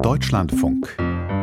Deutschlandfunk.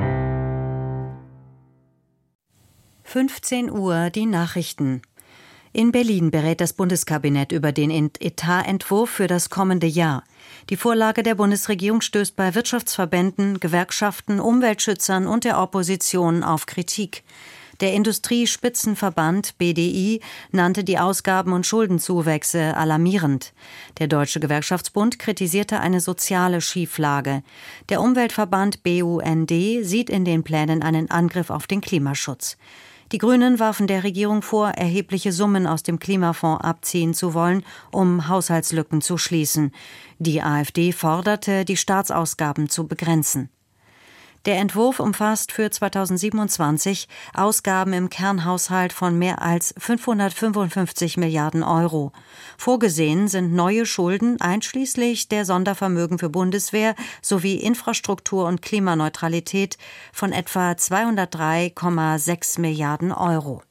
15 Uhr, die Nachrichten. In Berlin berät das Bundeskabinett über den Etatentwurf für das kommende Jahr. Die Vorlage der Bundesregierung stößt bei Wirtschaftsverbänden, Gewerkschaften, Umweltschützern und der Opposition auf Kritik. Der Industriespitzenverband BDI nannte die Ausgaben- und Schuldenzuwächse alarmierend. Der Deutsche Gewerkschaftsbund kritisierte eine soziale Schieflage. Der Umweltverband BUND sieht in den Plänen einen Angriff auf den Klimaschutz. Die Grünen warfen der Regierung vor, erhebliche Summen aus dem Klimafonds abziehen zu wollen, um Haushaltslücken zu schließen. Die AfD forderte, die Staatsausgaben zu begrenzen. Der Entwurf umfasst für 2027 Ausgaben im Kernhaushalt von mehr als 555 Milliarden Euro. Vorgesehen sind neue Schulden einschließlich der Sondervermögen für Bundeswehr sowie Infrastruktur und Klimaneutralität von etwa 203,6 Milliarden Euro.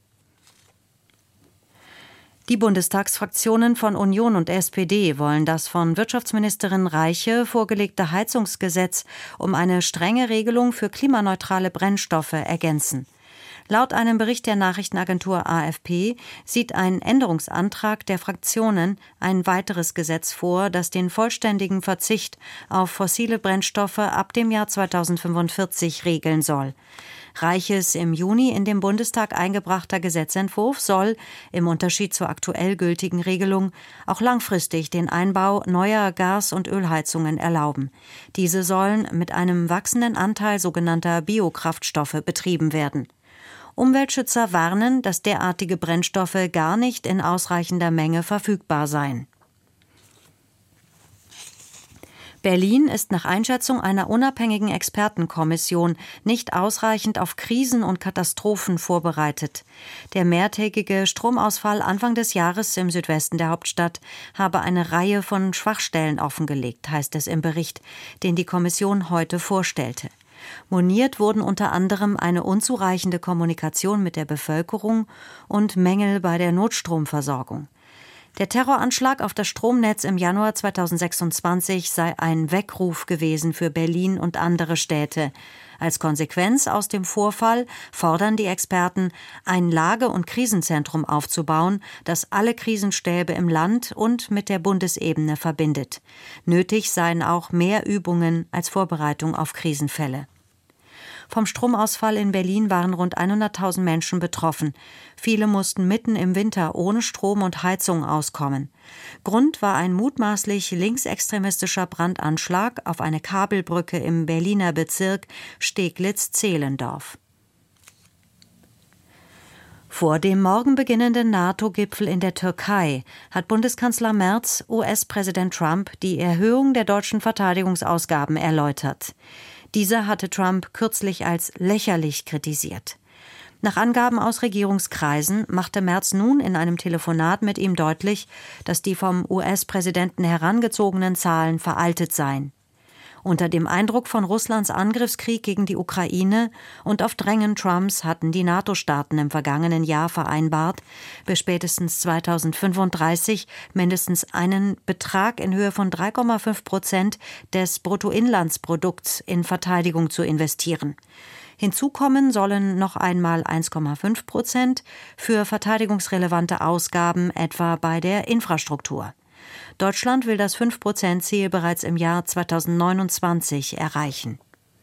Die Bundestagsfraktionen von Union und SPD wollen das von Wirtschaftsministerin Reiche vorgelegte Heizungsgesetz um eine strenge Regelung für klimaneutrale Brennstoffe ergänzen. Laut einem Bericht der Nachrichtenagentur AFP sieht ein Änderungsantrag der Fraktionen ein weiteres Gesetz vor, das den vollständigen Verzicht auf fossile Brennstoffe ab dem Jahr 2045 regeln soll. Reiches im Juni in den Bundestag eingebrachter Gesetzentwurf soll, im Unterschied zur aktuell gültigen Regelung, auch langfristig den Einbau neuer Gas- und Ölheizungen erlauben. Diese sollen mit einem wachsenden Anteil sogenannter Biokraftstoffe betrieben werden. Umweltschützer warnen, dass derartige Brennstoffe gar nicht in ausreichender Menge verfügbar seien. Berlin ist nach Einschätzung einer unabhängigen Expertenkommission nicht ausreichend auf Krisen und Katastrophen vorbereitet. Der mehrtägige Stromausfall Anfang des Jahres im Südwesten der Hauptstadt habe eine Reihe von Schwachstellen offengelegt, heißt es im Bericht, den die Kommission heute vorstellte. Moniert wurden unter anderem eine unzureichende Kommunikation mit der Bevölkerung und Mängel bei der Notstromversorgung. Der Terroranschlag auf das Stromnetz im Januar 2026 sei ein Weckruf gewesen für Berlin und andere Städte. Als Konsequenz aus dem Vorfall fordern die Experten, ein Lage- und Krisenzentrum aufzubauen, das alle Krisenstäbe im Land und mit der Bundesebene verbindet. Nötig seien auch mehr Übungen als Vorbereitung auf Krisenfälle. Vom Stromausfall in Berlin waren rund 100.000 Menschen betroffen. Viele mussten mitten im Winter ohne Strom und Heizung auskommen. Grund war ein mutmaßlich linksextremistischer Brandanschlag auf eine Kabelbrücke im Berliner Bezirk Steglitz-Zehlendorf. Vor dem morgen beginnenden NATO-Gipfel in der Türkei hat Bundeskanzler Merz US-Präsident Trump die Erhöhung der deutschen Verteidigungsausgaben erläutert. Dieser hatte Trump kürzlich als lächerlich kritisiert. Nach Angaben aus Regierungskreisen machte Merz nun in einem Telefonat mit ihm deutlich, dass die vom US-Präsidenten herangezogenen Zahlen veraltet seien. Unter dem Eindruck von Russlands Angriffskrieg gegen die Ukraine und auf Drängen Trumps hatten die NATO-Staaten im vergangenen Jahr vereinbart, bis spätestens 2035 mindestens einen Betrag in Höhe von 3,5% des Bruttoinlandsprodukts in Verteidigung zu investieren. Hinzu kommen sollen noch einmal 1,5% für verteidigungsrelevante Ausgaben, etwa bei der Infrastruktur. Deutschland will das 5%-Ziel bereits im Jahr 2029 erreichen.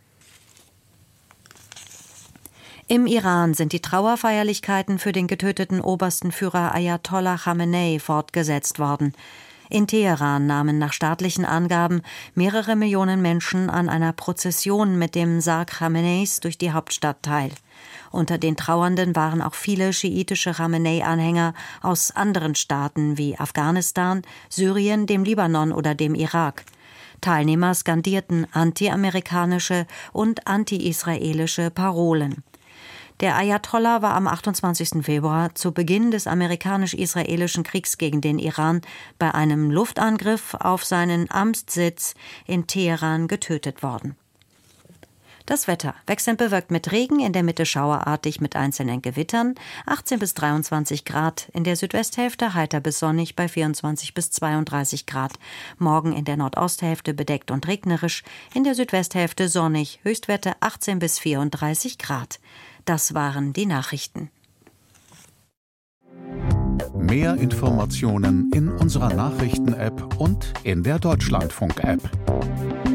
Im Iran sind die Trauerfeierlichkeiten für den getöteten obersten Führer Ayatollah Khamenei fortgesetzt worden. In Teheran nahmen nach staatlichen Angaben mehrere Millionen Menschen an einer Prozession mit dem Sarg Khameneis durch die Hauptstadt teil. Unter den Trauernden waren auch viele schiitische Khamenei-Anhänger aus anderen Staaten wie Afghanistan, Syrien, dem Libanon oder dem Irak. Teilnehmer skandierten anti-amerikanische und anti-israelische Parolen. Der Ayatollah war am 28. Februar zu Beginn des amerikanisch-israelischen Kriegs gegen den Iran bei einem Luftangriff auf seinen Amtssitz in Teheran getötet worden. Das Wetter: wechselnd bewölkt mit Regen, in der Mitte schauerartig mit einzelnen Gewittern, 18 bis 23 Grad, in der Südwesthälfte heiter bis sonnig bei 24 bis 32 Grad. Morgen in der Nordosthälfte bedeckt und regnerisch, in der Südwesthälfte sonnig, Höchstwerte 18 bis 34 Grad. Das waren die Nachrichten. Mehr Informationen in unserer Nachrichten-App und in der Deutschlandfunk-App.